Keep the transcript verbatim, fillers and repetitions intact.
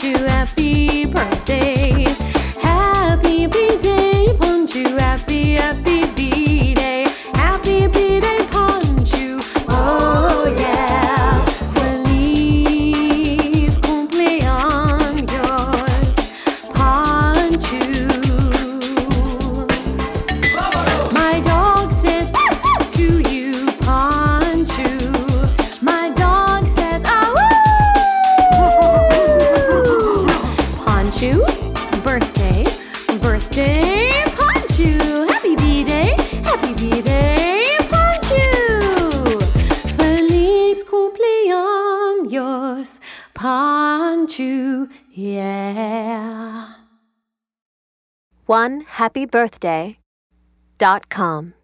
Ponchu, happy birthday. Happy B-Day, Ponchu, happy, happy B-Day. Happy B-Day, Ponchu, oh yeah. Feliz cumpleaños, Ponchu. My dog says to you, Ponchu. My dog says, ah woo! Ponchu, birthday, birthday, Ponchu. Happy B-Day, happy B-Day, Ponchu. Feliz cumpleaños, Ponchu, yeah. one happy birthday dot com